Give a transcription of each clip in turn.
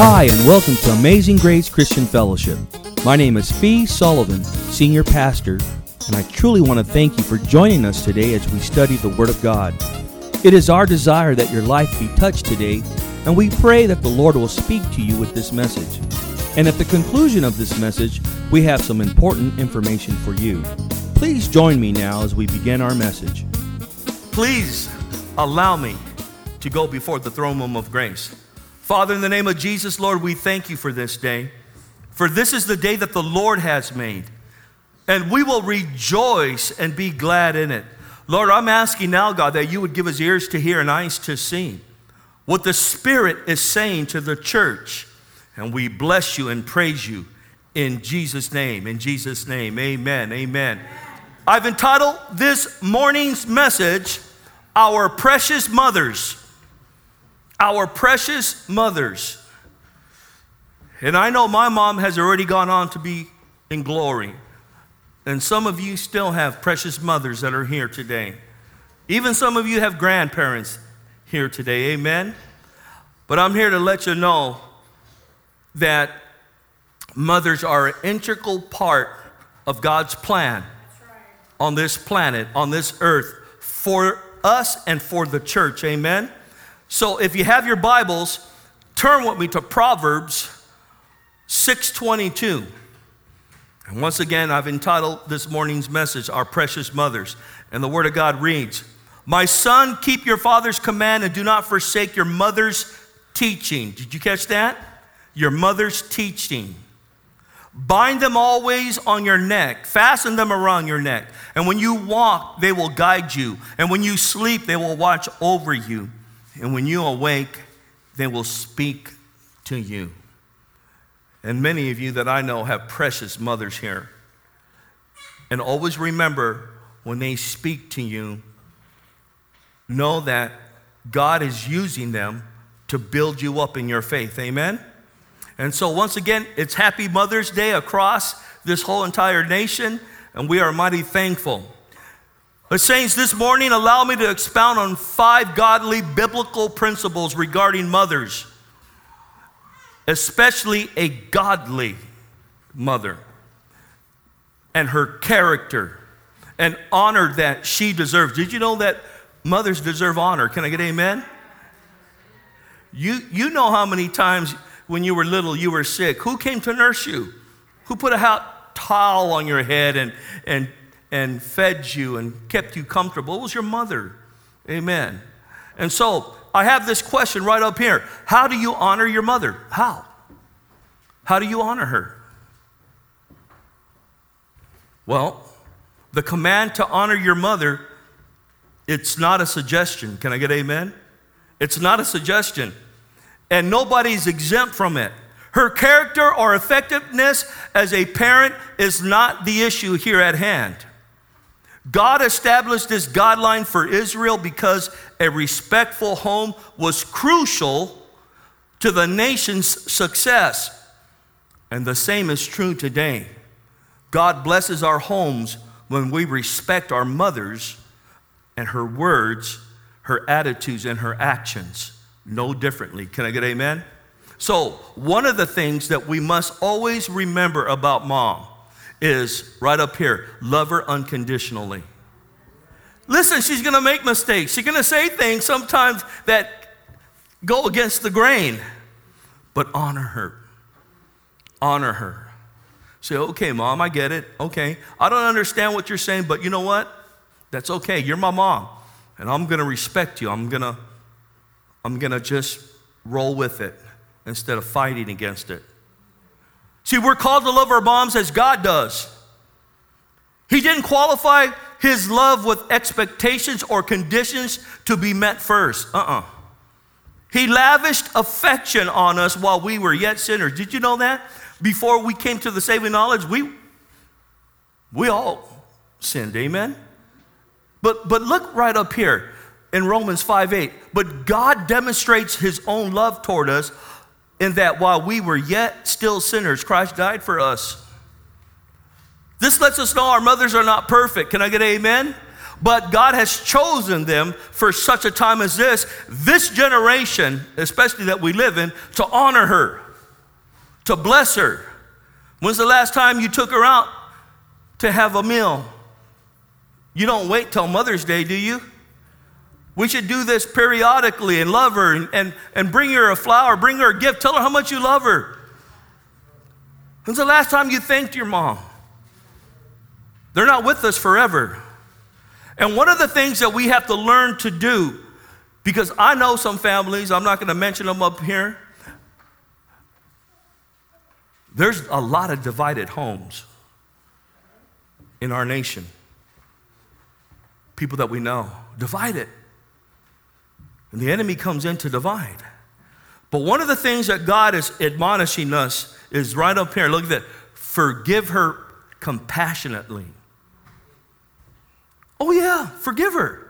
Hi, and welcome to Amazing Grace Christian Fellowship. My name is Fee Sullivan, Senior Pastor, and I truly want to thank you for joining us today as we study the Word of God. It is our desire that your life be touched today, and we pray that the Lord will speak to you with this message. And at the conclusion of this message, we have some important information for you. Please join me now as we begin our message. Please allow me to go before the throne room of grace. Father, in the name of Jesus, Lord, we thank you for this day. For this is the day that the Lord has made, and we will rejoice and be glad in it. Lord, I'm asking now, God, that you would give us ears to hear and eyes to see what the Spirit is saying to the church. And we bless you and praise you in Jesus' name. In Jesus' name, amen, amen. I've entitled this morning's message, Our Precious Mothers. Our precious mothers. And I know my mom has already gone on to be in glory. And some of you still have precious mothers that are here today. Even some of you have grandparents here today, amen? But I'm here to let you know that mothers are an integral part of God's plan on this planet, on this earth, for us and for the church, amen? So if you have your Bibles, turn with me to Proverbs 6:22. And once again, I've entitled this morning's message, Our Precious Mothers. And the Word of God reads, My son, keep your father's command and do not forsake your mother's teaching. Did you catch that? Your mother's teaching. Bind them always on your neck. Fasten them around your neck. And when you walk, they will guide you. And when you sleep, they will watch over you. And when you awake, they will speak to you. And many of you that I know have precious mothers here. And always remember, when they speak to you, know that God is using them to build you up in your faith. Amen? And so once again, it's Happy Mother's Day across this whole entire nation, and we are mighty thankful. But saints, this morning, allow me to expound on 5 godly biblical principles regarding mothers, especially a godly mother and her character and honor that she deserves. Did you know that mothers deserve honor? Can I get amen? You know how many times when you were little you were sick. Who came to nurse you? Who put a hot towel on your head and fed you and kept you comfortable? It was your mother. Amen. And so I have this question right up here. How do you honor your mother? How? How do you honor her? Well, the command to honor your mother, it's not a suggestion. Can I get amen? It's not a suggestion. And nobody's exempt from it. Her character or effectiveness as a parent is not the issue here at hand. God established this guideline for Israel because a respectful home was crucial to the nation's success. And the same is true today. God blesses our homes when we respect our mothers and her words, her attitudes, and her actions no differently. Can I get amen? So, one of the things that we must always remember about mom is right up here, love her unconditionally. Listen, she's going to make mistakes. She's going to say things sometimes that go against the grain, but honor her. Honor her. Say, okay, mom, I get it. Okay, I don't understand what you're saying, but you know what? That's okay. You're my mom, and I'm going to respect you. I'm going to just roll with it instead of fighting against it. See, we're called to love our moms as God does. He didn't qualify his love with expectations or conditions to be met first. He lavished affection on us while we were yet sinners. Did you know that? Before we came to the saving knowledge, we all sinned, amen? But look right up here in Romans 5:8. But God demonstrates his own love toward us in that while we were yet still sinners, Christ died for us. This lets us know our mothers are not perfect. Can I get amen? But God has chosen them for such a time as this generation, especially that we live in, to honor her. to bless her. When's the last time you took her out to have a meal? You don't wait till Mother's Day, do you? We should do this periodically and love her and bring her a flower, bring her a gift. Tell her how much you love her. When's the last time you thanked your mom? They're not with us forever. And one of the things that we have to learn to do, because I know some families, I'm not going to mention them up here, there's a lot of divided homes in our nation. People that we know, divided. And the enemy comes in to divide. But one of the things that God is admonishing us is right up here. Look at that. Forgive her compassionately. Oh yeah, forgive her.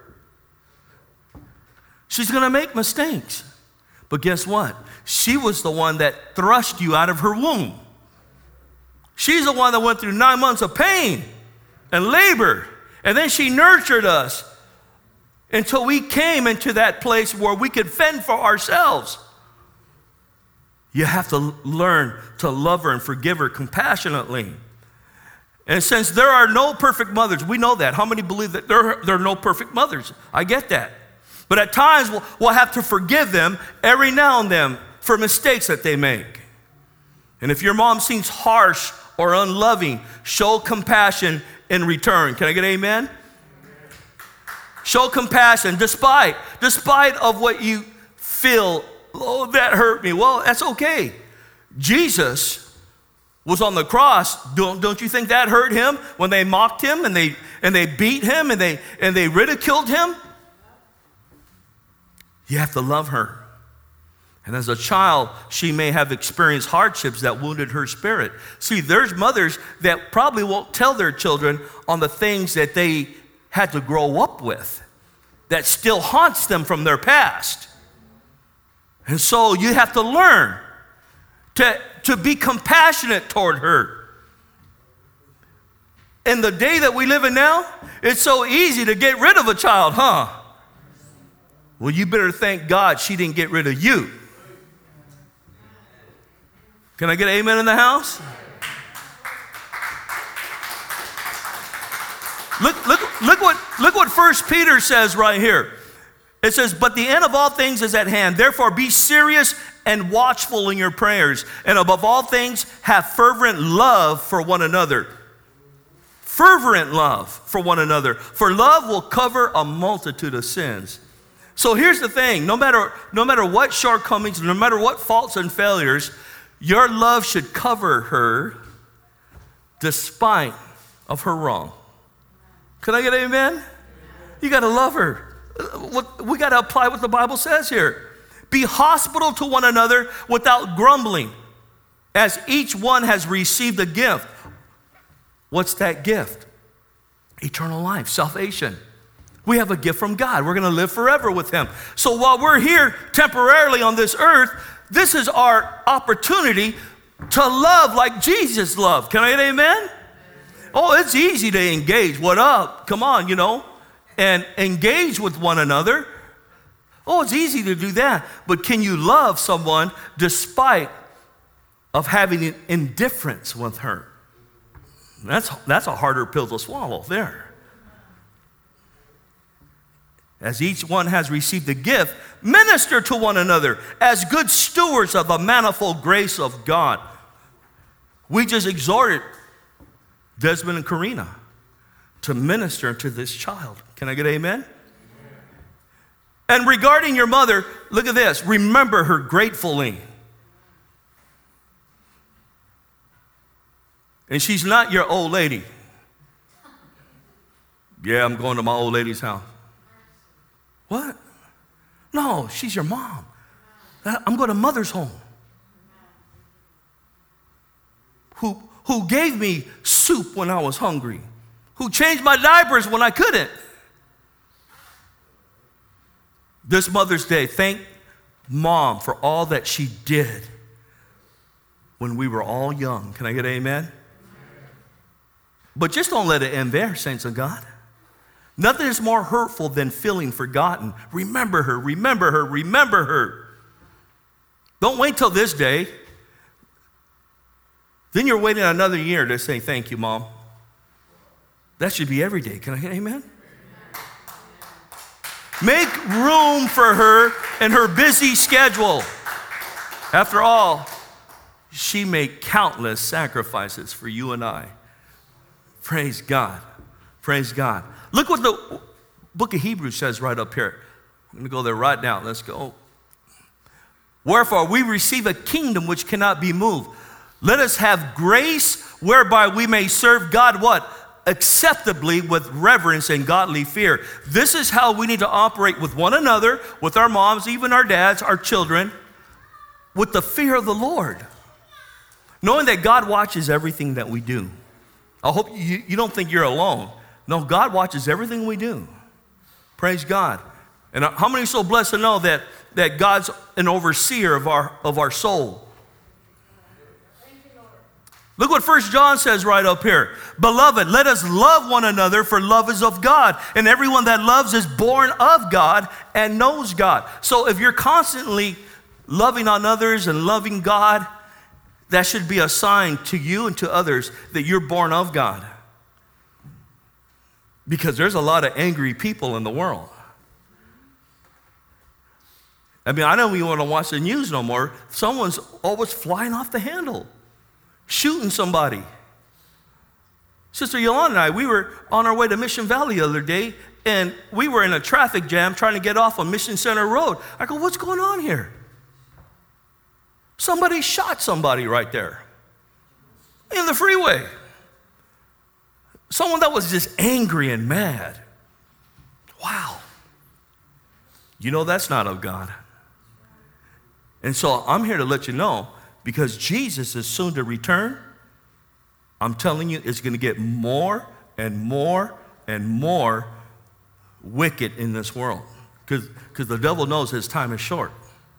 She's going to make mistakes. But guess what? She was the one that thrust you out of her womb. She's the one that went through 9 months of pain and labor. And then she nurtured us until we came into that place where we could fend for ourselves. You have to learn to love her and forgive her compassionately. And since there are no perfect mothers, we know that. How many believe that there are no perfect mothers? I get that. But at times, we'll have to forgive them every now and then for mistakes that they make. And if your mom seems harsh or unloving, show compassion in return. Can I get amen? Show compassion despite of what you feel. Oh, that hurt me. Well, that's okay. Jesus was on the cross. Don't you think that hurt him when they mocked him and they beat him and they ridiculed him? You have to love her. And as a child, she may have experienced hardships that wounded her spirit. See, there's mothers that probably won't tell their children on the things that they had to grow up with that still haunts them from their past. And so you have to learn to be compassionate toward her. In the day that we live in now, it's so easy to get rid of a child, huh? Well, you better thank God she didn't get rid of you. Can I get an amen in the house? Look what 1 Peter says right here. It says, but the end of all things is at hand. Therefore, be serious and watchful in your prayers. And above all things, have fervent love for one another. Fervent love for one another. For love will cover a multitude of sins. So here's the thing. No matter what shortcomings, no matter what faults and failures, your love should cover her despite of her wrong. Can I get an amen? You got to love her. We got to apply what the Bible says here. Be hospitable to one another without grumbling, as each one has received a gift. What's that gift? Eternal life, salvation. We have a gift from God. We're going to live forever with him. So while we're here temporarily on this earth, this is our opportunity to love like Jesus loved. Can I get an amen? Oh, it's easy to engage. What up? Come on, and engage with one another. Oh, it's easy to do that. But can you love someone despite of having an indifference with her? That's a harder pill to swallow there. As each one has received a gift, minister to one another as good stewards of the manifold grace of God. We just exhorted Desmond and Karina to minister to this child. Can I get an amen? And regarding your mother, look at this. Remember her gratefully. And she's not your old lady. Yeah, I'm going to my old lady's house. What? No, she's your mom. I'm going to mother's home. Who gave me soup when I was hungry. Who changed my diapers when I couldn't. This Mother's Day, thank Mom for all that she did when we were all young. Can I get an amen? But just don't let it end there, saints of God. Nothing is more hurtful than feeling forgotten. Remember her, remember her, remember her. Don't wait till this day. Then you're waiting another year to say, thank you, Mom. That should be every day. Can I get amen? Make room for her in her busy schedule. After all, she made countless sacrifices for you and I. Praise God. Praise God. Look what the book of Hebrews says right up here. I'm going to go there right now. Let's go. Wherefore, we receive a kingdom which cannot be moved. Let us have grace whereby we may serve God what? Acceptably with reverence and godly fear. This is how we need to operate with one another, with our moms, even our dads, our children, with the fear of the Lord. Knowing that God watches everything that we do. I hope you don't think you're alone. No, God watches everything we do. Praise God. And how many are so blessed to know that God's an overseer of our soul? Look what 1 John says right up here. Beloved, let us love one another, for love is of God. And everyone that loves is born of God and knows God. So if you're constantly loving on others and loving God, that should be a sign to you and to others that you're born of God. Because there's a lot of angry people in the world. I mean, I don't even want to watch the news no more. Someone's always flying off the handle, shooting somebody. Sister Yolanda and I, we were on our way to Mission Valley the other day, and we were in a traffic jam trying to get off on Mission Center Road. I go, what's going on here? Somebody shot somebody right there in the freeway. Someone that was just angry and mad. Wow. You know that's not of God. And so I'm here to let you know, because Jesus is soon to return, I'm telling you, it's going to get more and more and more wicked in this world. Because the devil knows his time is short.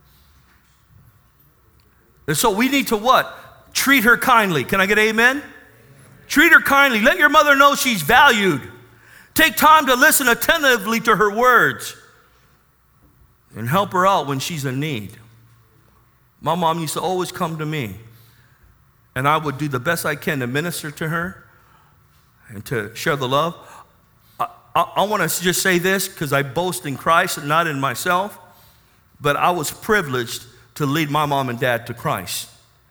And so we need to what? Treat her kindly. Can I get amen? Treat her kindly. Let your mother know she's valued. Take time to listen attentively to her words and help her out when she's in need. My mom used to always come to me, and I would do the best I can to minister to her and to share the love. I want to just say this because I boast in Christ and not in myself, but I was privileged to lead my mom and dad to Christ,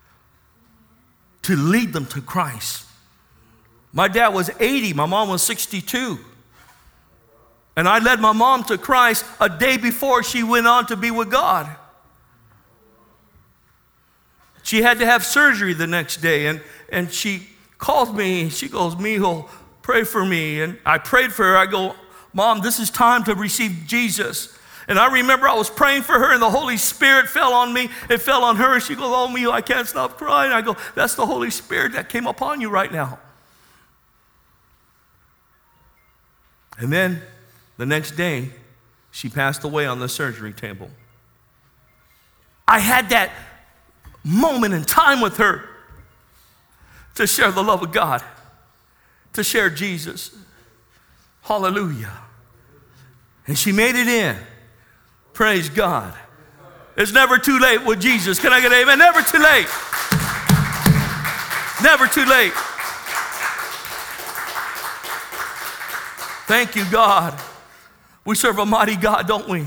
to lead them to Christ. My dad was 80, my mom was 62. And I led my mom to Christ a day before she went on to be with God. She had to have surgery the next day, and she called me, she goes, Mijo, pray for me. And I prayed for her. I go, Mom, this is time to receive Jesus. And I remember I was praying for her, and the Holy Spirit fell on me. It fell on her, and she goes, oh, Mijo, I can't stop crying. I go, that's the Holy Spirit that came upon you right now. And then the next day, she passed away on the surgery table. I had that moment in time with her to share the love of God, to share Jesus. Hallelujah. And she made it in. Praise God. It's never too late with Jesus. Can I get amen? Never too late. Never too late. Thank you, God. We serve a mighty God, don't we?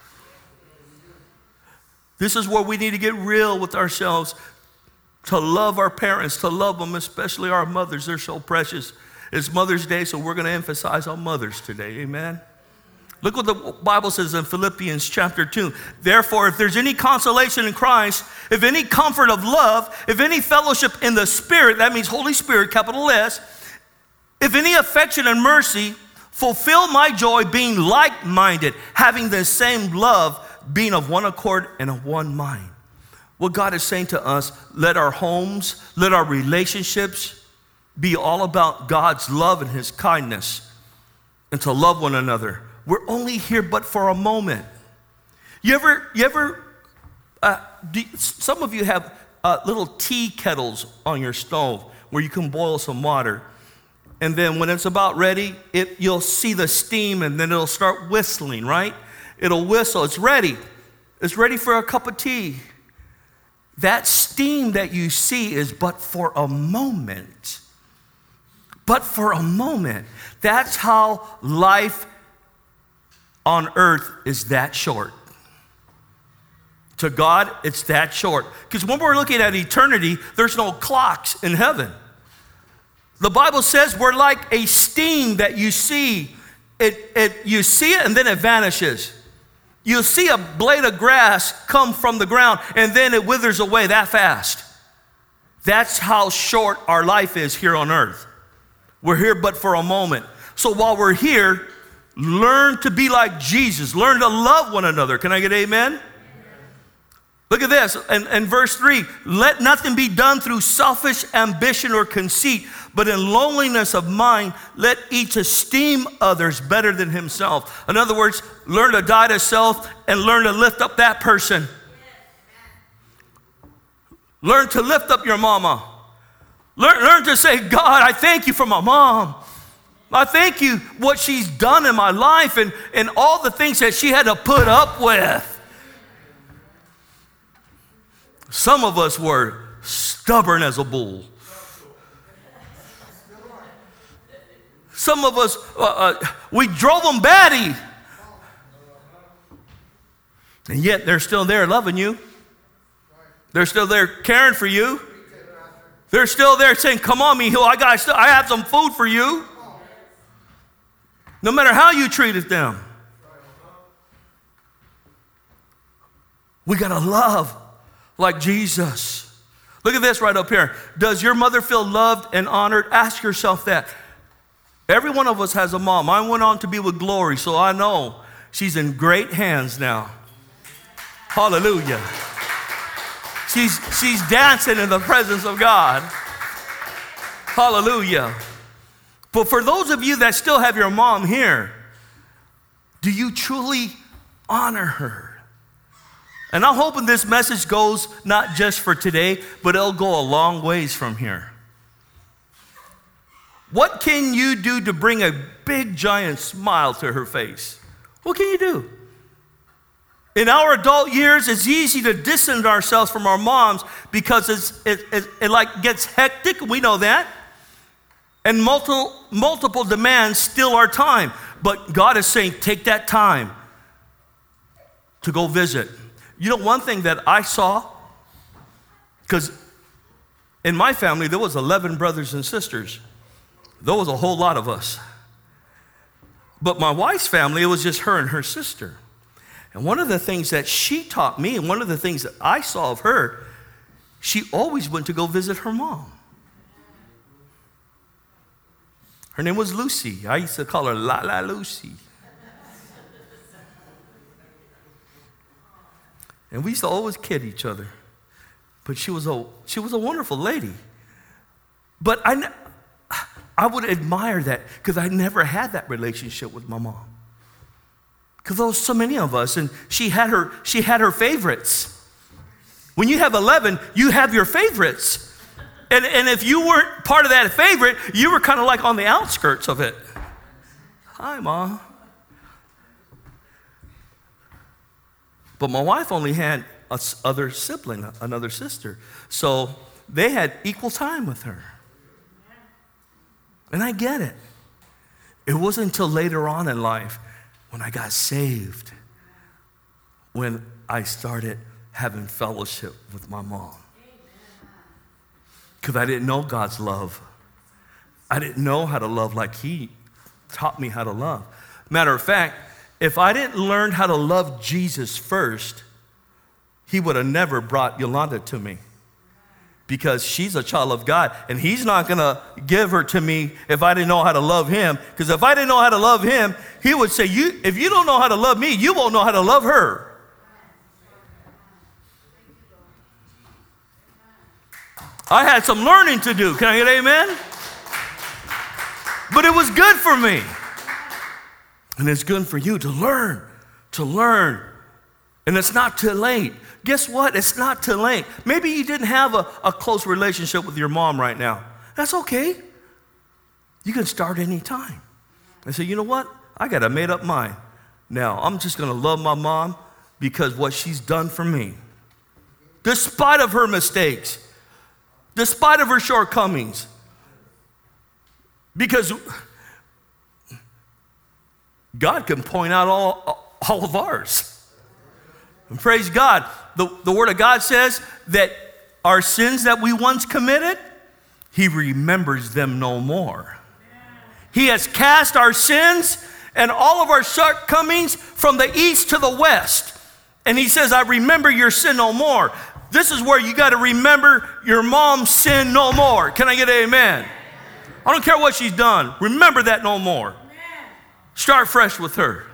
This is where we need to get real with ourselves, to love our parents, to love them, especially our mothers. They're so precious. It's Mother's Day, so we're going to emphasize on mothers today. Amen? Look what the Bible says in Philippians chapter 2. Therefore, if there's any consolation in Christ, if any comfort of love, if any fellowship in the Spirit, that means Holy Spirit, capital S, if any affection and mercy, fulfill my joy being like-minded, having the same love, being of one accord and of one mind. What God is saying to us, let our homes, let our relationships be all about God's love and His kindness, and to love one another. We're only here but for a moment. Some of you have little tea kettles on your stove where you can boil some water. And then when it's about ready, you'll see the steam, and then it'll start whistling, right? It'll whistle. It's ready. It's ready for a cup of tea. that steam that you see is but for a moment. But for a moment. That's how life on earth is that short. To God, it's that short. Because when we're looking at eternity, there's no clocks in heaven. The Bible says we're like a steam that you see. You see it and then it vanishes. You see a blade of grass come from the ground and then it withers away that fast. That's how short our life is here on earth. We're here but for a moment. So while we're here, learn to be like Jesus. Learn to love one another. Can I get amen? Look at this, in verse 3, let nothing be done through selfish ambition or conceit, but in lowliness of mind, let each esteem others better than himself. In other words, learn to die to self and learn to lift up that person. Learn to lift up your mama. Learn to say, God, I thank you for my mom. I thank you what she's done in my life and all the things that she had to put up with. Some of us were stubborn as a bull. Some of us, we drove them batty. And yet they're still there loving you. They're still there caring for you. They're still there saying, come on, Mijo, I have some food for you. No matter how you treated them. We got to love like Jesus. Look at this right up here. Does your mother feel loved and honored? Ask yourself that. Every one of us has a mom. I went on to be with Glory, so I know she's in great hands now. Hallelujah. She's dancing in the presence of God. Hallelujah. But for those of you that still have your mom here, do you truly honor her? And I'm hoping this message goes not just for today, but it'll go a long ways from here. What can you do to bring a big, giant smile to her face? What can you do? In our adult years, it's easy to distance ourselves from our moms because it like gets hectic. We know that. And multiple demands steal our time. But God is saying, take that time to go visit. You know, one thing that I saw, because in my family, there was 11 brothers and sisters. There was a whole lot of us. But my wife's family, it was just her and her sister. And one of the things that she taught me, and one of the things that I saw of her, she always went to go visit her mom. Her name was Lucy. I used to call her La La Lucy. And we used to always kid each other. But she was a wonderful lady. But I would admire that because I never had that relationship with my mom. Because there was so many of us, and she had her favorites. When you have 11, you have your favorites. And if you weren't part of that favorite, you were kind of like on the outskirts of it. Hi, Mom. But my wife only had another sibling, another sister. So they had equal time with her. And I get it. It wasn't until later on in life when I got saved, when I started having fellowship with my mom. Because I didn't know God's love. I didn't know how to love like He taught me how to love. Matter of fact, if I didn't learn how to love Jesus first, He would have never brought Yolanda to me. Because she's a child of God, and He's not going to give her to me if I didn't know how to love Him. Because if I didn't know how to love Him, He would say, if you don't know how to love me, you won't know how to love her. I had some learning to do. Can I get amen? But it was good for me. And it's good for you to learn. And it's not too late. Guess what? It's not too late. Maybe you didn't have a close relationship with your mom right now. That's okay. You can start any time. And say, you know what? I got a made up mind. Now, I'm just going to love my mom because what she's done for me. despite of her mistakes, despite of her shortcomings. Because God can point out all of ours. And praise God. The Word of God says that our sins that we once committed, He remembers them no more. He has cast our sins and all of our shortcomings from the east to the west. And He says, I remember your sin no more. This is where you got to remember your mom's sin no more. Can I get an amen? I don't care what she's done. Remember that no more. Start fresh with her.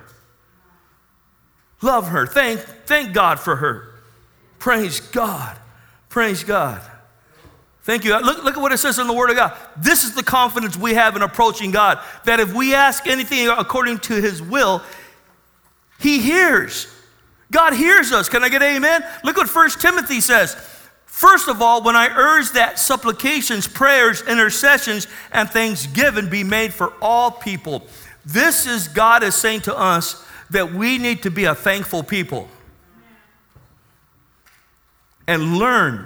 Love her. Thank God for her. Praise God. Praise God. Thank you. Look at what it says in the Word of God. This is the confidence we have in approaching God, that if we ask anything according to His will, He hears. God hears us. Can I get an amen? Look what 1 Timothy says. First of all, when I urge that supplications, prayers, intercessions, and thanksgiving be made for all people. This is God is saying to us that we need to be a thankful people. And learn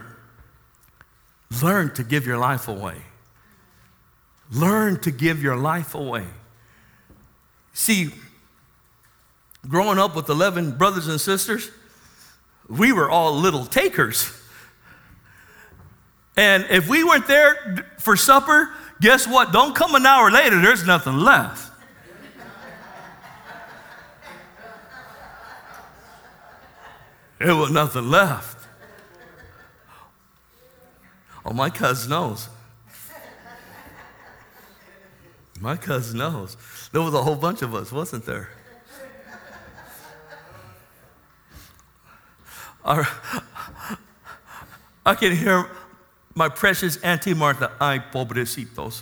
to give your life away. Learn to give your life away. See, growing up with 11 brothers and sisters, we were all little takers. And if we weren't there for supper, guess what? Don't come an hour later, there's nothing left. There was nothing left. Oh, my cousin knows. My cousin knows. There was a whole bunch of us, wasn't there? I can hear my precious Auntie Martha, ay, pobrecitos.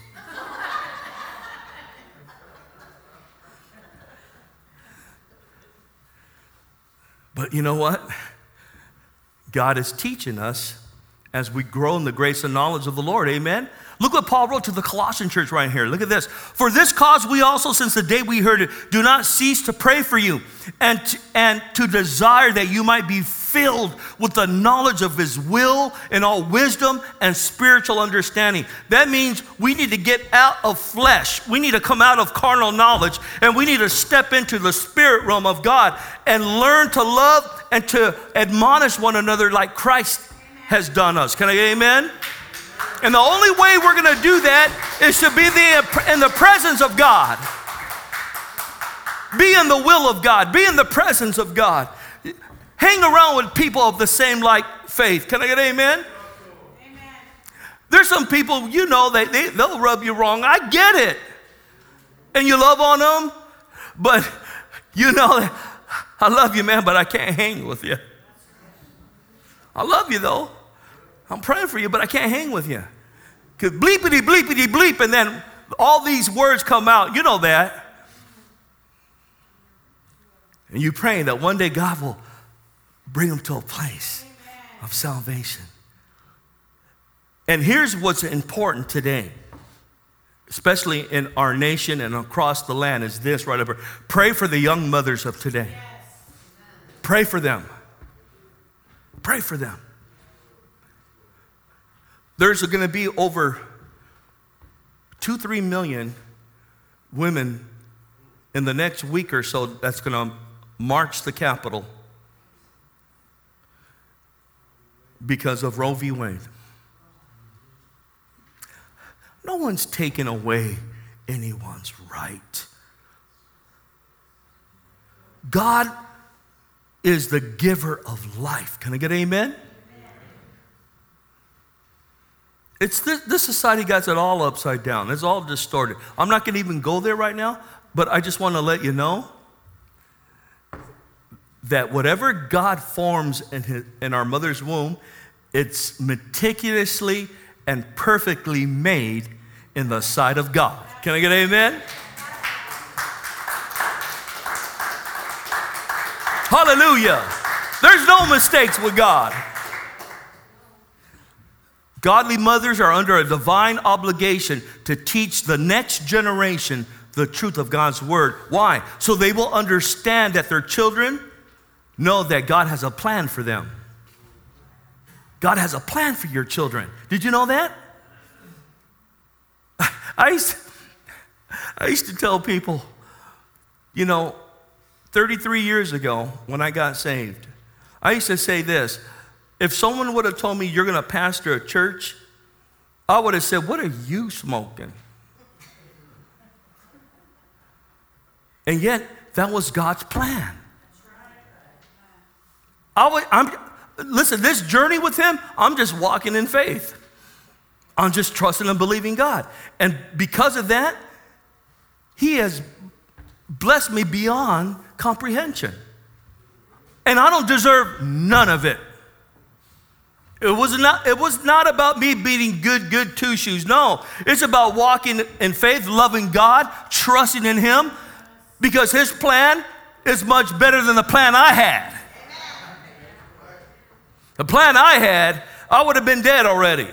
But you know what? God is teaching us as we grow in the grace and knowledge of the Lord. Amen? Look what Paul wrote to the Colossian church right here. Look at this. For this cause we also, since the day we heard it, do not cease to pray for you and to desire that you might be filled with the knowledge of His will and all wisdom and spiritual understanding. That means we need to get out of flesh. We need to come out of carnal knowledge, and we need to step into the spirit realm of God and learn to love and to admonish one another like Christ has done us. Can I get amen? And the only way we're going to do that is to be in the presence of God. Be in the will of God. Be in the presence of God. Hang around with people of the same like faith. Can I get amen? Amen. There's some people, you know, they'll rub you wrong. I get it. And you love on them. But, you know, I love you, man, but I can't hang with you. I love you, though. I'm praying for you, but I can't hang with you. Because bleepity, bleepity, bleep, and then all these words come out. You know that. And you're praying that one day God will bring them to a place of salvation. And here's what's important today, especially in our nation and across the land, is this right over. Pray for the young mothers of today. Pray for them. Pray for them. There's going to be over 2-3 million women in the next week or so that's going to march the Capitol because of Roe v. Wade. No one's taken away anyone's right. God is the giver of life. Can I get amen? It's this society got it all upside down. It's all distorted. I'm not going to even go there right now, but I just want to let you know that whatever God forms in our mother's womb, it's meticulously and perfectly made in the sight of God. Can I get an amen? Hallelujah. There's no mistakes with God. Godly mothers are under a divine obligation to teach the next generation the truth of God's word. Why? So they will understand that their children know that God has a plan for them. God has a plan for your children. Did you know that? I used to tell people, 33 years ago when I got saved, I used to say this: if someone would have told me you're going to pastor a church, I would have said, what are you smoking? And yet, that was God's plan. Listen, this journey with him, I'm just walking in faith. I'm just trusting and believing God. And because of that, he has blessed me beyond comprehension. And I don't deserve none of it. It was not about me being good two shoes. No, it's about walking in faith, loving God, trusting in him, because his plan is much better than the plan I had. The plan I had, I would have been dead already.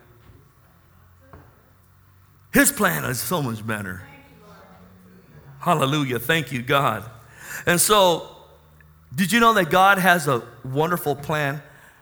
His plan is so much better. Hallelujah. Thank you, God. And so, did you know that God has a wonderful plan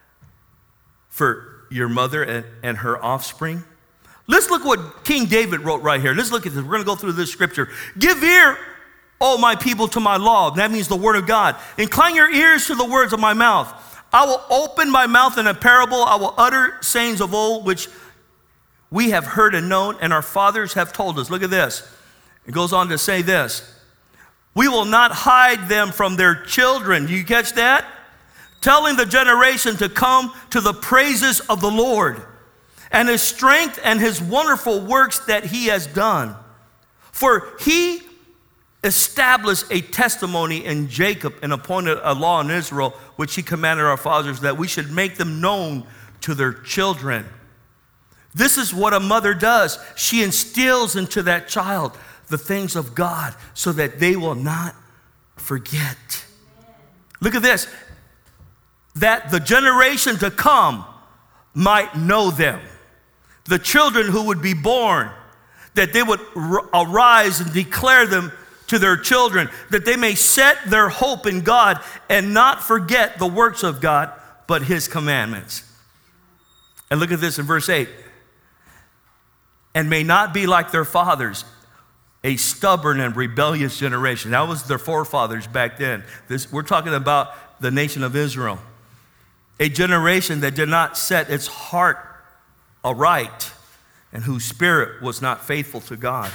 for your mother and her offspring? Let's look what King David wrote right here. Let's look at this. We're going to go through this scripture. Give ear, O my people, to my law. That means the word of God. Incline your ears to the words of my mouth. I will open my mouth in a parable. I will utter sayings of old, which we have heard and known, and our fathers have told us. Look at this. It goes on to say this: we will not hide them from their children. Do you catch that? Telling the generation to come to the praises of the Lord and his strength and his wonderful works that he has done. For he established a testimony in Jacob and appointed a law in Israel, which he commanded our fathers, that we should make them known to their children. This is what a mother does. She instills into that child the things of God so that they will not forget. Look at this. That the generation to come might know them. The children who would be born, that they would arise and declare them to their children, that they may set their hope in God and not forget the works of God, but his commandments. And look at this in verse 8. And may not be like their fathers, a stubborn and rebellious generation. That was their forefathers back then. We're talking about the nation of Israel. A generation that did not set its heart aright and whose spirit was not faithful to God.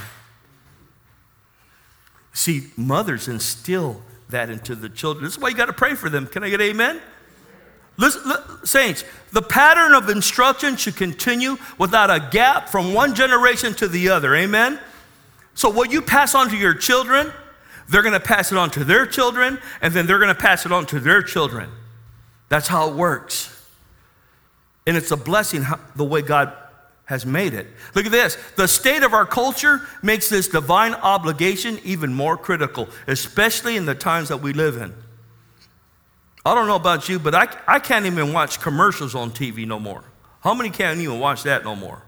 See, mothers instill that into the children. This is why you got to pray for them. Can I get amen? Listen, saints, the pattern of instruction should continue without a gap from one generation to the other. Amen? So what you pass on to your children, they're going to pass it on to their children, and then they're going to pass it on to their children. That's how it works. And it's a blessing the way God has made it. Look at this. The state of our culture makes this divine obligation even more critical, especially in the times that we live in. I don't know about you, but I can't even watch commercials on TV no more. How many can't even watch that no more?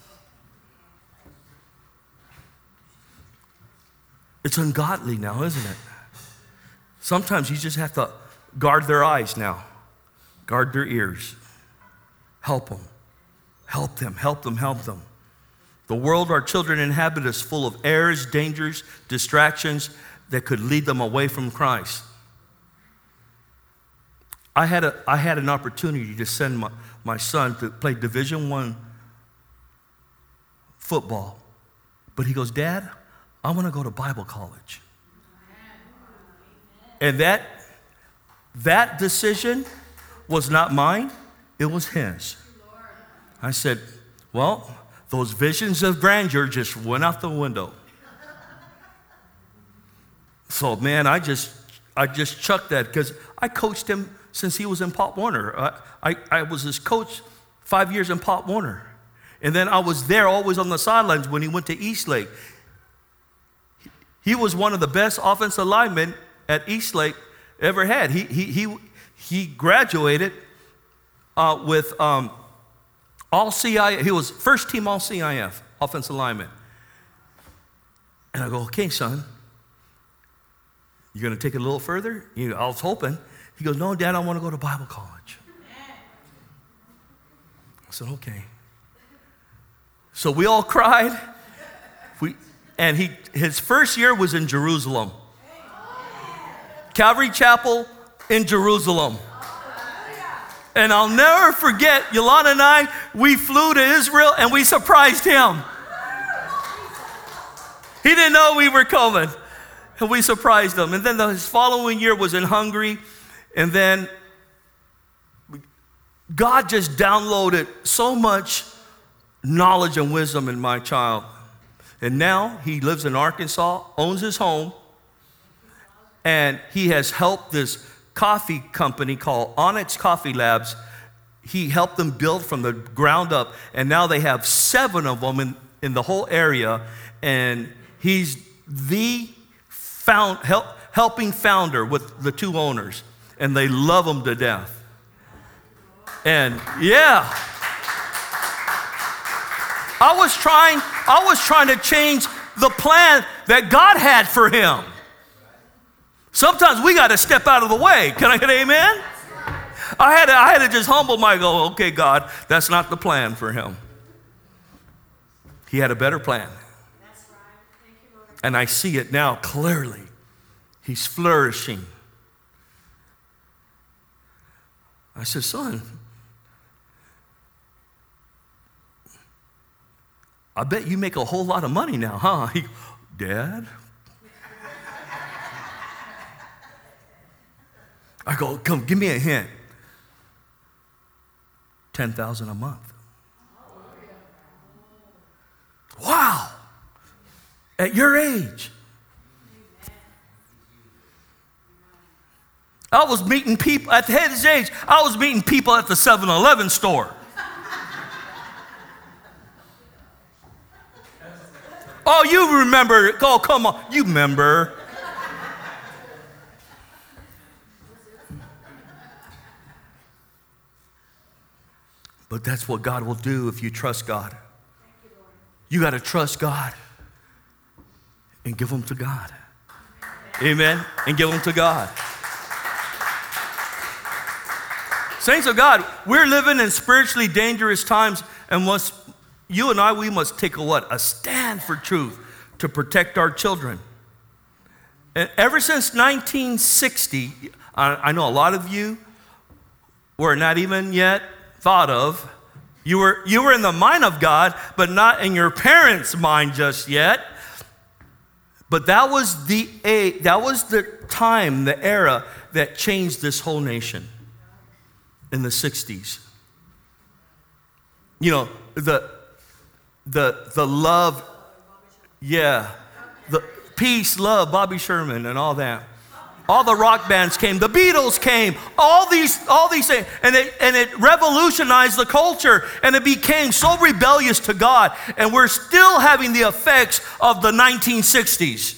It's ungodly now, isn't it? Sometimes you just have to guard their eyes now. Guard their ears. Help them. Help them, help them, help them. The world our children inhabit is full of errors, dangers, distractions that could lead them away from Christ. I had an opportunity to send my son to play Division I football. But he goes, Dad, I want to go to Bible college. And that decision was not mine, it was his. I said, well, those visions of grandeur just went out the window. So, man, I just chucked that because I coached him since he was in Pop Warner. I was his coach 5 years in Pop Warner. And then I was there always on the sidelines when he went to Eastlake. He was one of the best offensive linemen at Eastlake ever had. He graduated with all CIF. He was first team all CIF, offensive lineman. And I go, okay, son, you're going to take it a little further? I was hoping. He goes, no, Dad, I want to go to Bible college. I said, okay. So we all cried. His first year was in Jerusalem. Calvary Chapel in Jerusalem. And I'll never forget, Yolanda and I, we flew to Israel and we surprised him. He didn't know we were coming. And we surprised him. And then his following year was in Hungary. And then God just downloaded so much knowledge and wisdom in my child. And now he lives in Arkansas, owns his home, and he has helped this coffee company called Onyx Coffee Labs. He helped them build from the ground up, and now they have 7 of them in the whole area, and he's the helping founder with the 2 owners, and they love him to death. And yeah, I was trying to change the plan that God had for him. Sometimes we got to step out of the way. Can I get an amen? I had to just humble myself. Okay, God, that's not the plan for him. He had a better plan. That's right. Thank you, Lord. And I see it now clearly. He's flourishing. I said, son, I bet you make a whole lot of money now, huh? Dad? I go, come, give me a hint. $10,000 a month. Wow. At your age. I was meeting people, at his age, I was meeting people at the 7-Eleven store. Oh, you remember. Oh, come on. You remember. But that's what God will do if you trust God. You got to trust God and give them to God. Amen. And give them to God. Saints of God, we're living in spiritually dangerous times, and you and I, we must take a stand for truth to protect our children. And ever since 1960, I know a lot of you were not even yet thought of. You were in the mind of God, but not in your parents' mind just yet. But that was the time, the era that changed this whole nation in the 60s. You know, the love, yeah, the peace, love, Bobby Sherman and all that. All the rock bands came, the Beatles came, all these things, and it revolutionized the culture, and it became so rebellious to God, and we're still having the effects of the 1960s.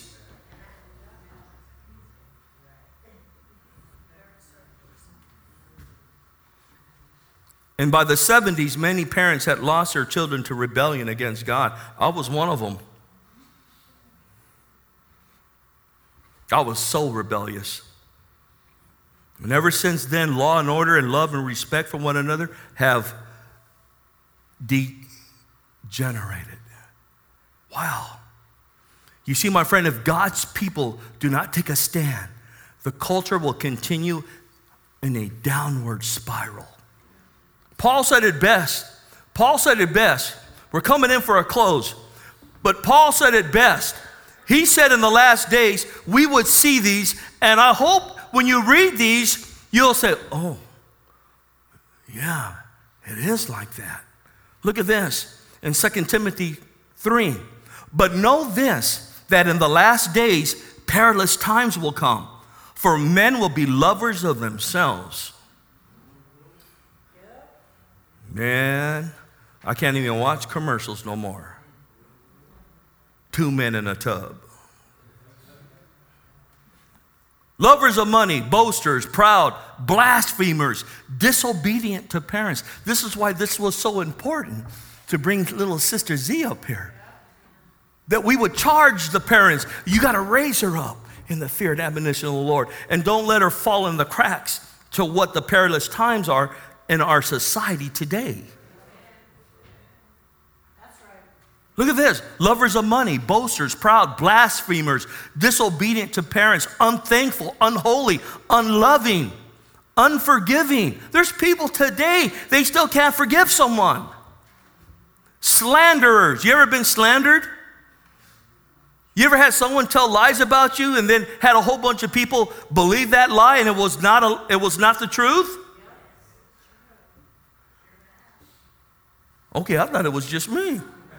And by the 70s, many parents had lost their children to rebellion against God. I was one of them. I was so rebellious. And ever since then, law and order and love and respect for one another have degenerated. Wow. You see, my friend, if God's people do not take a stand, the culture will continue in a downward spiral. Paul said it best. We're coming in for a close. But Paul said it best. He said in the last days, we would see these, and I hope when you read these, you'll say, oh, yeah, it is like that. Look at this in 2 Timothy 3. But know this, that in the last days, perilous times will come, for men will be lovers of themselves. Man, I can't even watch commercials no more. 2 men in a tub. Lovers of money, boasters, proud, blasphemers, disobedient to parents. This is why this was so important to bring little sister Z up here. That we would charge the parents. You got to raise her up in the fear and admonition of the Lord. And don't let her fall in the cracks to what the perilous times are in our society today. Look at this. Lovers of money, boasters, proud, blasphemers, disobedient to parents, unthankful, unholy, unloving, unforgiving. There's people today, they still can't forgive someone. Slanderers. You ever been slandered? You ever had someone tell lies about you and then had a whole bunch of people believe that lie and it was not the truth? Okay, I thought it was just me.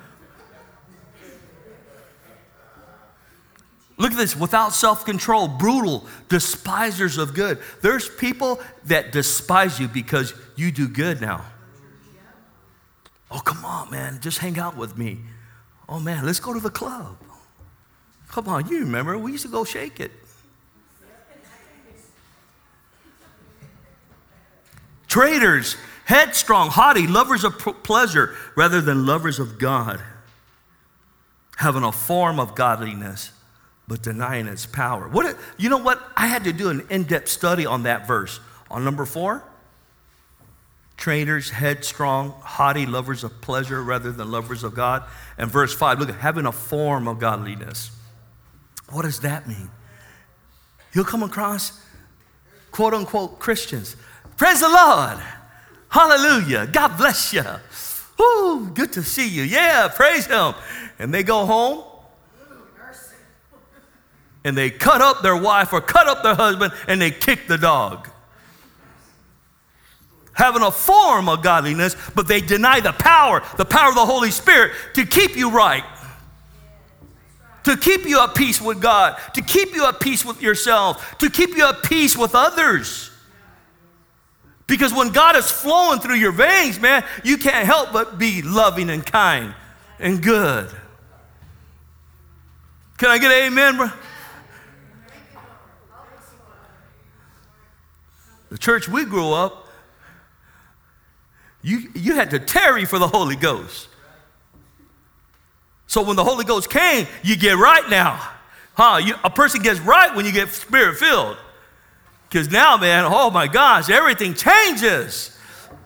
Look at this, without self-control, brutal, despisers of good. There's people that despise you because you do good now. Oh, come on, man, just hang out with me. Oh, man, let's go to the club. Come on, you remember, we used to go shake it. Traitors, headstrong, haughty, lovers of pleasure rather than lovers of God, having a form of godliness, but denying its power. You know what? I had to do an in-depth study on that verse. On number 4, traitors, headstrong, haughty, lovers of pleasure rather than lovers of God. And verse 5, look at having a form of godliness. What does that mean? You'll come across quote unquote Christians. Praise the Lord. Hallelujah. God bless you. Woo, good to see you. Yeah, praise Him. And they go home and they cut up their wife or cut up their husband and they kick the dog. Having a form of godliness, but they deny the power of the Holy Spirit to keep you right, to keep you at peace with God, to keep you at peace with yourself, to keep you at peace with others. Because when God is flowing through your veins, man, you can't help but be loving and kind and good. Can I get an amen, bro? The church we grew up, you had to tarry for the Holy Ghost. So when the Holy Ghost came, you get right now. A person gets right when you get Spirit-filled. Because now, man, oh my gosh, everything changes.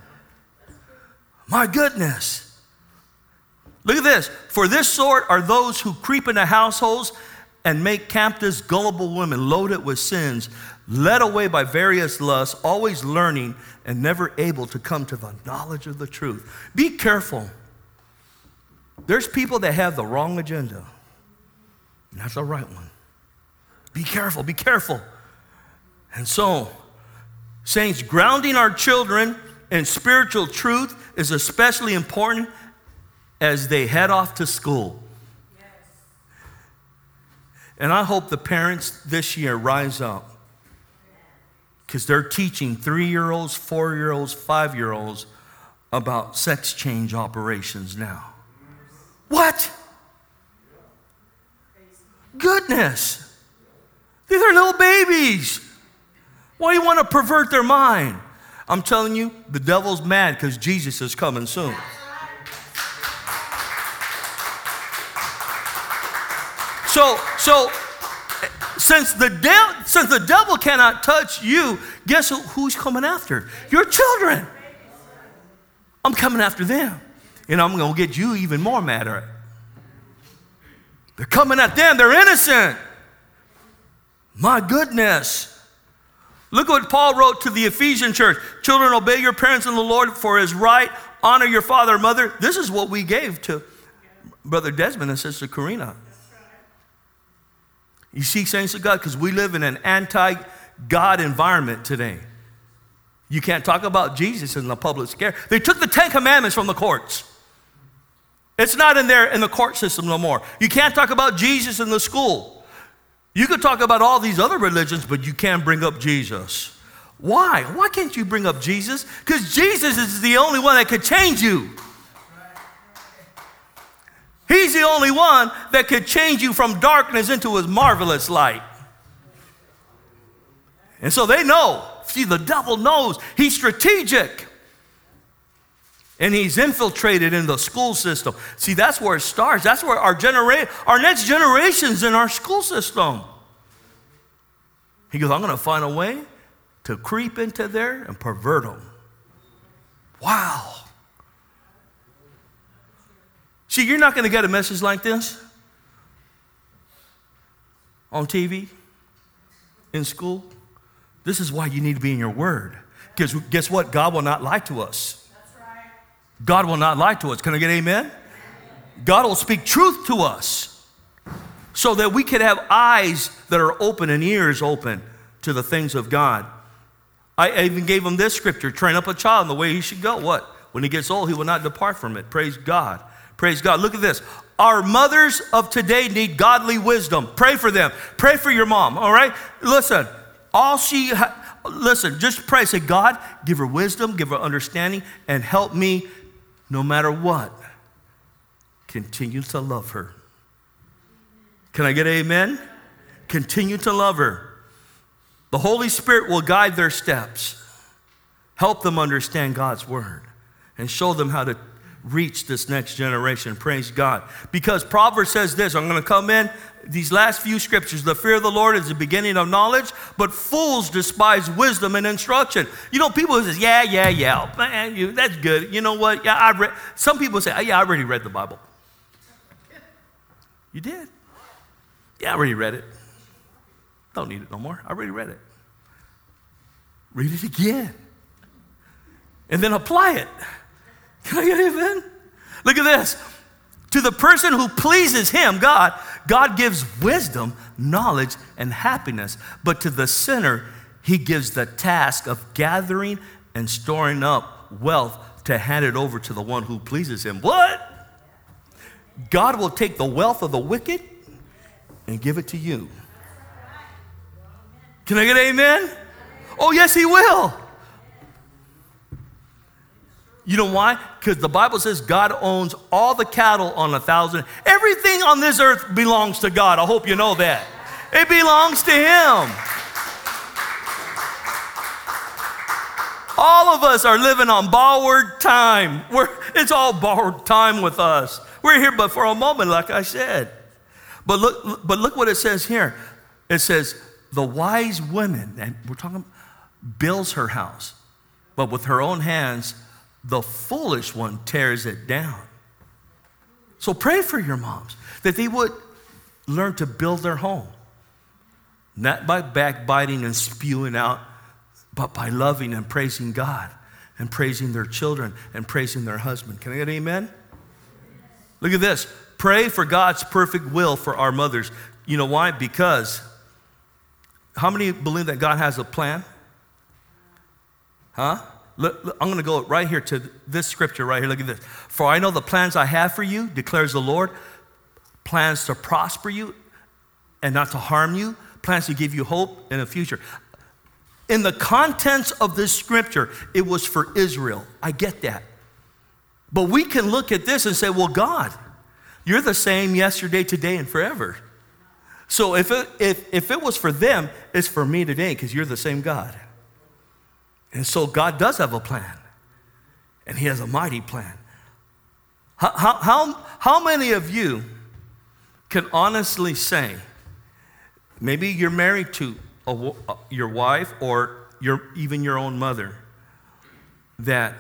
My goodness. Look at this. For this sort are those who creep into households and make captives gullible women loaded with sins, led away by various lusts, always learning and never able to come to the knowledge of the truth. Be careful. There's people that have the wrong agenda, and that's the right one. Be careful, be careful. And so, saints, grounding our children in spiritual truth is especially important as they head off to school. Yes. And I hope the parents this year rise up, because they're teaching 3-year-olds, 4-year-olds, 5-year-olds about sex change operations now. What? Goodness. These are little babies. Why do you want to pervert their mind? I'm telling you, the devil's mad because Jesus is coming soon. So since the devil cannot touch you, guess who's coming after? Your children. I'm coming after them. And I'm going to get you even more mad at it. They're coming at them. They're innocent. My goodness. Look what Paul wrote to the Ephesian church. Children, obey your parents in the Lord, for it is right. Honor your father and mother. This is what we gave to Brother Desmond and Sister Karina. You see, saints of God, because we live in an anti-God environment today. You can't talk about Jesus in the public square. They took the 10 Commandments from the courts. It's not in the court system no more. You can't talk about Jesus in the school. You could talk about all these other religions, but you can't bring up Jesus. Why? Why can't you bring up Jesus? Because Jesus is the only one that could change you. He's the only one that could change you from darkness into his marvelous light. And so they know. See, the devil knows. He's strategic. And he's infiltrated in the school system. See, that's where it starts. That's where our next generation's in our school system. He goes, I'm going to find a way to creep into there and pervert them. Wow. See, you're not going to get a message like this on TV, in school. This is why you need to be in your word. Because guess what? God will not lie to us. That's right. God will not lie to us. Can I get amen? God will speak truth to us so that we can have eyes that are open and ears open to the things of God. I even gave him this scripture: train up a child in the way he should go. What? When he gets old, he will not depart from it. Praise God. Praise God. Look at this. Our mothers of today need godly wisdom. Pray for them. Pray for your mom, all right? Listen, just pray. Say, God, give her wisdom, give her understanding, and help me no matter what. Continue to love her. Can I get an amen? Continue to love her. The Holy Spirit will guide their steps. Help them understand God's word and show them how to reach this next generation. Praise God. Because Proverbs says this, I'm going to come in, these last few scriptures: the fear of the Lord is the beginning of knowledge, but fools despise wisdom and instruction. You know, people who say, yeah, man, that's good. You know what? Yeah, some people say, I already read the Bible. You did? Yeah, I already read it. Don't need it no more. I already read it. Read it again. And then apply it. Can I get it, amen? Look at this. To the person who pleases him, God gives wisdom, knowledge, and happiness. But to the sinner, he gives the task of gathering and storing up wealth to hand it over to the one who pleases him. What? God will take the wealth of the wicked and give it to you. Can I get an amen? Oh, yes, he will. You know why? Because the Bible says God owns all the cattle on 1,000. Everything on this earth belongs to God. I hope you know that. It belongs to him. All of us are living on borrowed time. It's all borrowed time with us. We're here but for a moment, like I said. But look what it says here. It says, the wise woman, and we're talking, builds her house, but with her own hands, the foolish one tears it down. So pray for your moms, that they would learn to build their home. Not by backbiting and spewing out, but by loving and praising God and praising their children and praising their husband. Can I get an amen? Look at this. Pray for God's perfect will for our mothers. You know why? Because how many believe that God has a plan? Huh? Look, I'm going to go right here to this scripture right here. Look at this. For I know the plans I have for you, declares the Lord, plans to prosper you and not to harm you, plans to give you hope in the future. In the contents of this scripture, it was for Israel. I get that. But we can look at this and say, well, God, you're the same yesterday, today, and forever. So if it was for them, it's for me today, because you're the same God. And so God does have a plan, and he has a mighty plan. How many of you can honestly say, maybe you're married to your wife or even your own mother, that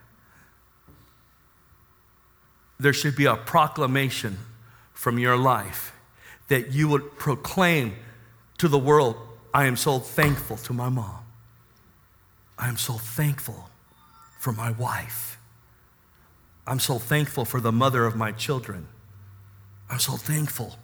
there should be a proclamation from your life that you would proclaim to the world, I am so thankful to my mom. I am so thankful for my wife. I'm so thankful for the mother of my children. I'm so thankful.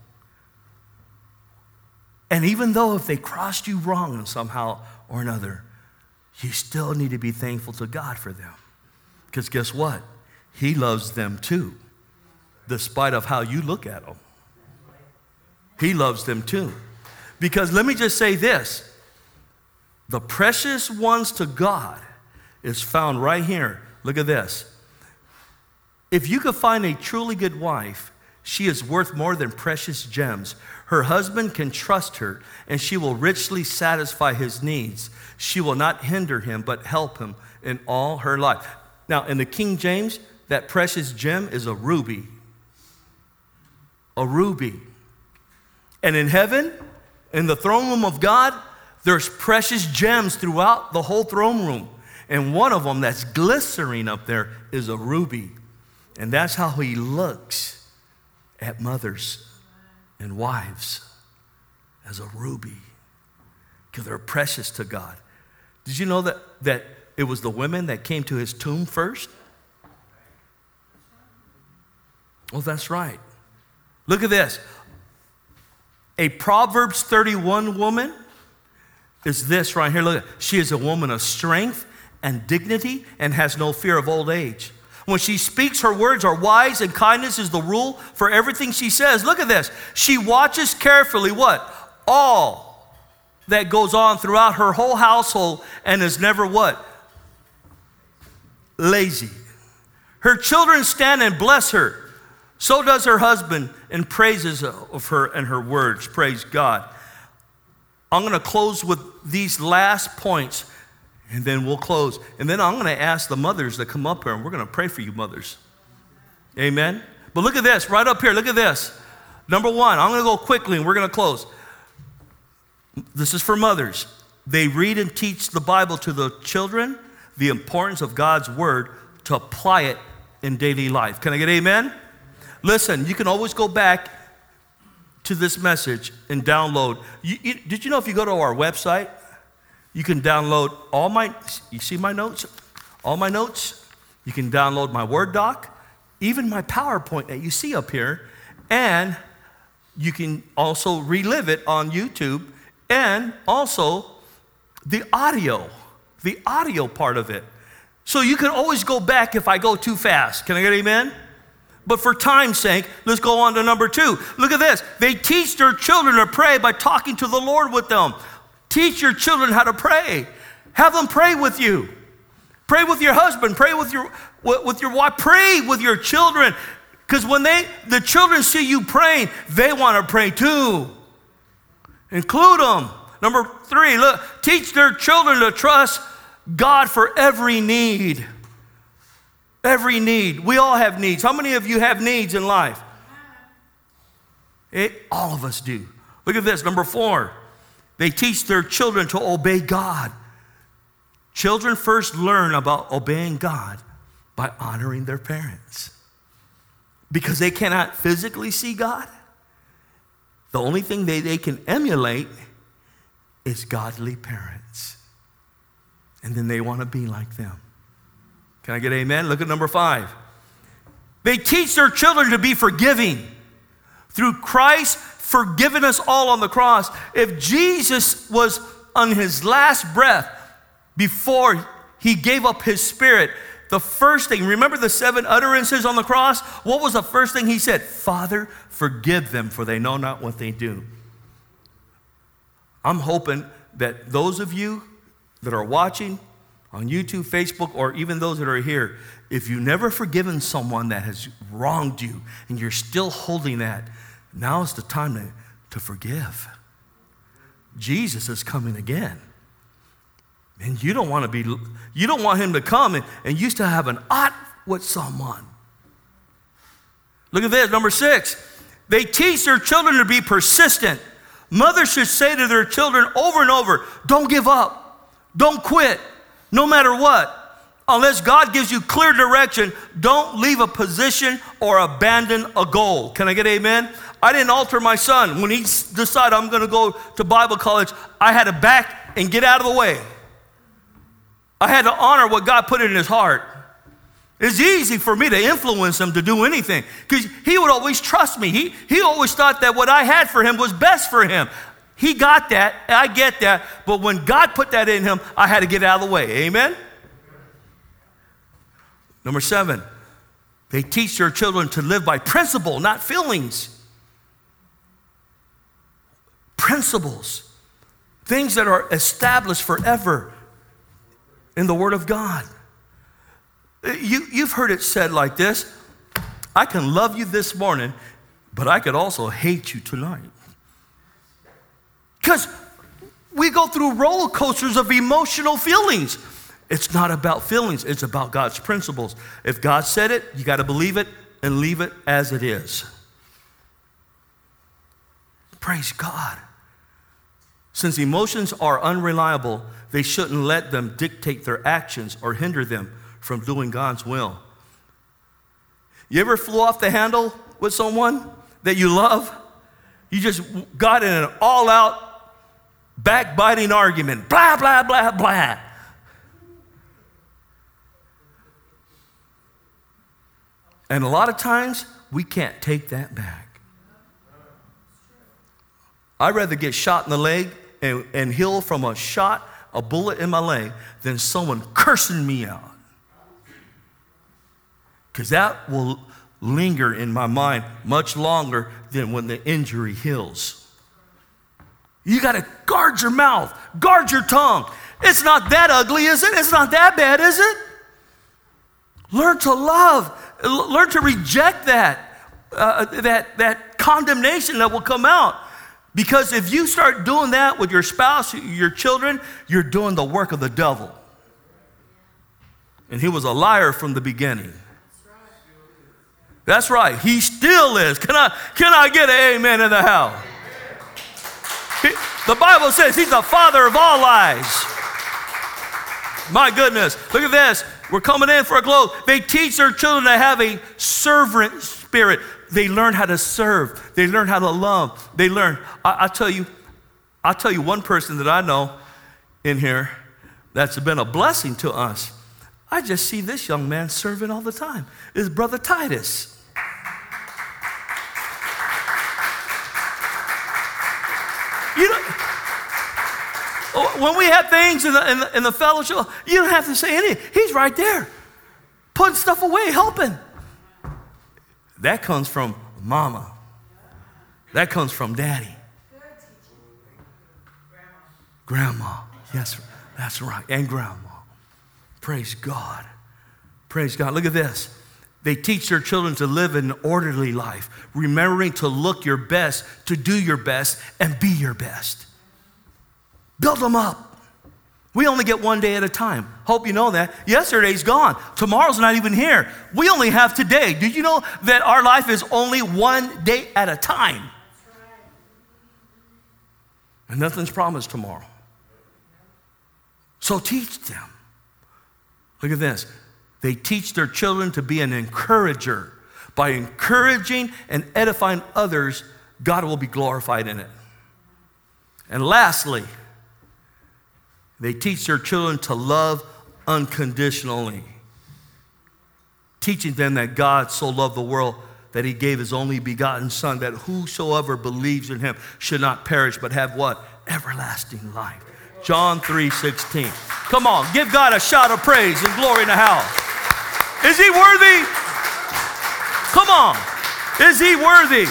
And even though if they crossed you wrong somehow or another, you still need to be thankful to God for them. Because guess what? He loves them too, despite of how you look at them. He loves them too. Because let me just say this. The precious ones to God is found right here. Look at this. If you could find a truly good wife, she is worth more than precious gems. Her husband can trust her, and she will richly satisfy his needs. She will not hinder him, but help him in all her life. Now, in the King James, that precious gem is a ruby. A ruby. And in heaven, in the throne room of God, there's precious gems throughout the whole throne room. And one of them that's glistening up there is a ruby. And that's how he looks at mothers and wives as a ruby, because they're precious to God. Did you know that it was the women that came to his tomb first? Well, that's right. Look at this. A Proverbs 31 woman is this right here. Look, she is a woman of strength and dignity and has no fear of old age. When she speaks, her words are wise, and kindness is the rule for everything she says. Look at this. She watches carefully what? All that goes on throughout her whole household and is never what? Lazy. Her children stand and bless her. So does her husband in praises of her and her words. Praise God. I'm going to close with these last points, and then we'll close. And then I'm going to ask the mothers to come up here, and we're going to pray for you mothers. Amen? But look at this, right up here. Look at this. Number one, I'm going to go quickly, and we're going to close. This is for mothers. They read and teach the Bible to the children, the importance of God's word, to apply it in daily life. Can I get amen? Listen, you can always go back to this message and download. Did you know if you go to our website, you can download you see my notes? All my notes. You can download my Word doc, even my PowerPoint that you see up here, and you can also relive it on YouTube, and also the audio part of it. So you can always go back if I go too fast. Can I get amen? But for time's sake, let's go on to number two. Look at this. They teach their children to pray by talking to the Lord with them. Teach your children how to pray. Have them pray with you. Pray with your husband. Pray with your wife. Pray with your children. Because when the children see you praying, they want to pray too. Include them. Number three, look, teach their children to trust God for every need. Every need. We all have needs. How many of you have needs in life? All of us do. Look at this. Number four, they teach their children to obey God. Children first learn about obeying God by honoring their parents. Because they cannot physically see God, the only thing they can emulate is godly parents. And then they want to be like them. Can I get amen? Look at number five. They teach their children to be forgiving. Through Christ forgiving us all on the cross. If Jesus was on his last breath before he gave up his spirit, the first thing, remember the 7 utterances on the cross? What was the first thing he said? Father, forgive them, for they know not what they do. I'm hoping that those of you that are watching on YouTube, Facebook, or even those that are here, if you've never forgiven someone that has wronged you and you're still holding that, now is the time to forgive. Jesus is coming again. And you don't want him to come and you still have an ought with someone. Look at this, number 6. They teach their children to be persistent. Mothers should say to their children over and over, don't give up, don't quit. No matter what, unless God gives you clear direction, don't leave a position or abandon a goal. Can I get amen? I didn't alter my son. When he decided I'm going to go to Bible college, I had to back and get out of the way. I had to honor what God put in his heart. It's easy for me to influence him to do anything because he would always trust me. He always thought that what I had for him was best for him. He got that, I get that, but when God put that in him, I had to get out of the way. Amen? Number 7, they teach their children to live by principle, not feelings. Principles, things that are established forever in the Word of God. You've heard it said like this, I can love you this morning, but I could also hate you tonight. Because we go through roller coasters of emotional feelings. It's not about feelings, it's about God's principles. If God said it, you got to believe it and leave it as it is. Praise God. Since emotions are unreliable, they shouldn't let them dictate their actions or hinder them from doing God's will. You ever flew off the handle with someone that you love, you just got in an all-out backbiting argument. Blah, blah, blah, blah. And a lot of times, we can't take that back. I'd rather get shot in the leg and heal from a bullet in my leg, than someone cursing me out. Because that will linger in my mind much longer than when the injury heals. You got to guard your mouth, guard your tongue. It's not that ugly, is it? It's not that bad, is it? Learn to love. Learn to reject that condemnation that will come out. Because if you start doing that with your spouse, your children, you're doing the work of the devil. And he was a liar from the beginning. That's right. He still is. Can I get an amen in the house? The Bible says he's the father of all lies. My goodness. Look at this. We're coming in for a close. They teach their children to have a servant spirit. They learn how to serve. They learn how to love. They learn. I'll tell you one person that I know in here that's been a blessing to us. I just see this young man serving all the time. Is Brother Titus. You know, when we have things in the fellowship, you don't have to say anything. He's right there, putting stuff away, helping. That comes from mama. That comes from daddy. Grandma. Yes, that's right. And grandma. Praise God. Praise God. Look at this. They teach their children to live an orderly life, remembering to look your best, to do your best, and be your best. Build them up. We only get one day at a time. Hope you know that. Yesterday's gone. Tomorrow's not even here. We only have today. Did you know that our life is only one day at a time? And nothing's promised tomorrow. So teach them. Look at this. They teach their children to be an encourager. By encouraging and edifying others, God will be glorified in it. And lastly, they teach their children to love unconditionally, teaching them that God so loved the world that he gave his only begotten Son, that whosoever believes in him should not perish but have what? Everlasting life. John 3:16. Come on, give God a shout of praise and glory in the house. Is he worthy? Come on. Is he worthy?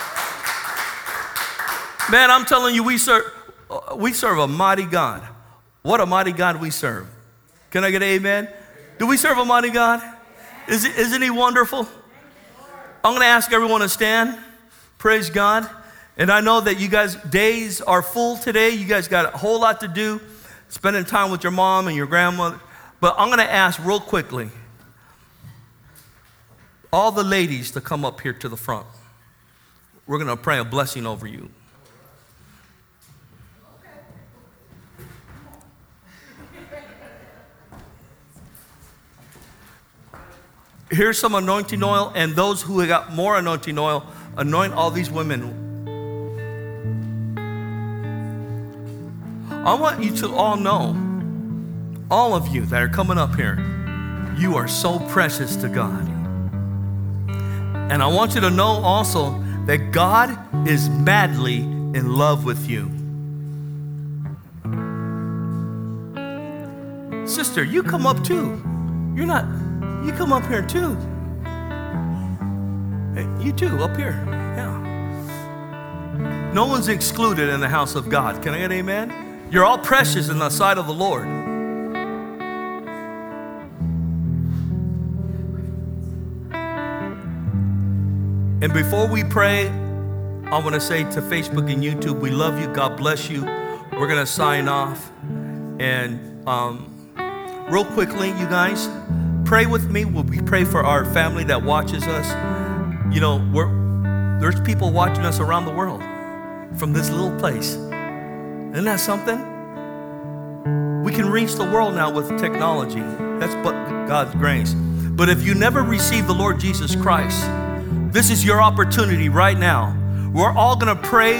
Man, I'm telling you, we serve a mighty God. What a mighty God we serve. Can I get an amen? Do we serve a mighty God? Isn't he wonderful? I'm going to ask everyone to stand. Praise God. And I know that you guys' days are full today. You guys got a whole lot to do, spending time with your mom and your grandmother. But I'm going to ask real quickly all the ladies to come up here to the front. We're going to pray a blessing over you. Here's some anointing oil, and those who got more anointing oil, anoint all these women. I want you to all know, all of you that are coming up here, you are so precious to God. And I want you to know also that God is madly in love with you. Sister, you come up too. You come up here too. Hey, you too, up here. Yeah. No one's excluded in the house of God. Can I get an amen? You're all precious in the sight of the Lord. And before we pray, I want to say to Facebook and YouTube, we love you. God bless you. We're going to sign off. And real quickly, you guys, pray with me. We pray for our family that watches us. You know, there's people watching us around the world from this little place. Isn't that something? We can reach the world now with technology. That's but God's grace. But if you never received the Lord Jesus Christ, This is your opportunity right now. We're all going to pray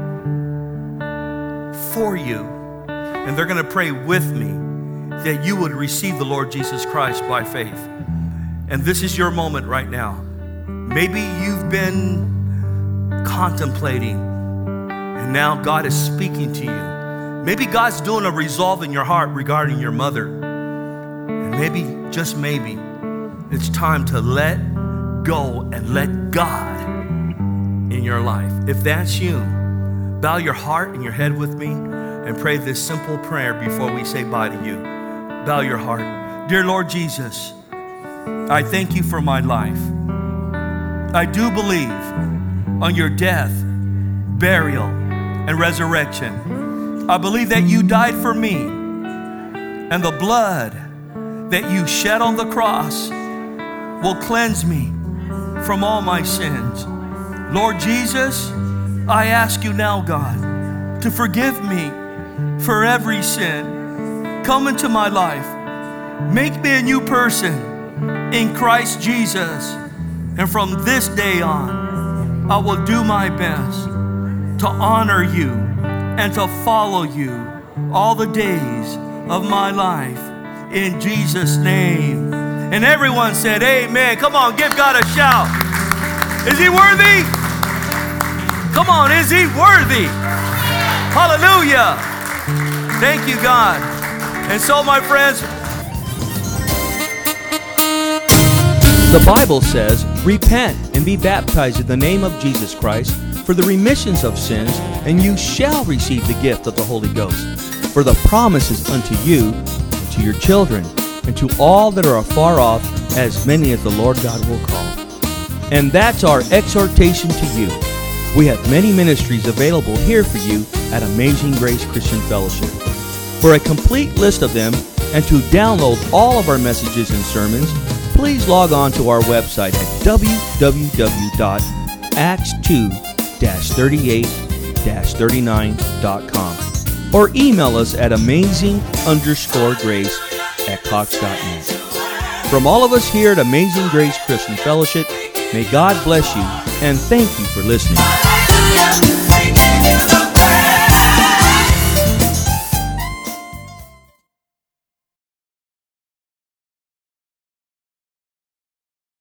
for you, and they're going to pray with me that you would receive the Lord Jesus Christ by faith. And this is your moment right now. Maybe you've been contemplating, and now God is speaking to you. Maybe God's doing a resolve in your heart regarding your mother. And maybe, just maybe, it's time to let go and let God in your life. If that's you, bow your heart and your head with me and pray this simple prayer before we say bye to you. Bow your heart. Dear Lord Jesus, I thank you for my life. I do believe on your death, burial, and resurrection. I believe that you died for me, and the blood that you shed on the cross will cleanse me from all my sins. Lord Jesus, I ask you now, God, to forgive me for every sin. Come into my life. Make me a new person in Christ Jesus. And from this day on, I will do my best to honor you and to follow you all the days of my life. In Jesus' name. And everyone said, amen. Come on, give God a shout. Is he worthy? Come on, is he worthy? Hallelujah. Thank you, God. And so, my friends, the Bible says, repent and be baptized in the name of Jesus Christ for the remissions of sins, and you shall receive the gift of the Holy Ghost. For the promise is unto you, and to your children, and to all that are afar off, as many as the Lord God will call. And that's our exhortation to you. We have many ministries available here for you at Amazing Grace Christian Fellowship. For a complete list of them and to download all of our messages and sermons, please log on to our website at www.acts2-38-39.com or email us at amazing_grace@cox.net. From all of us here at Amazing Grace Christian Fellowship, may God bless you and thank you for listening.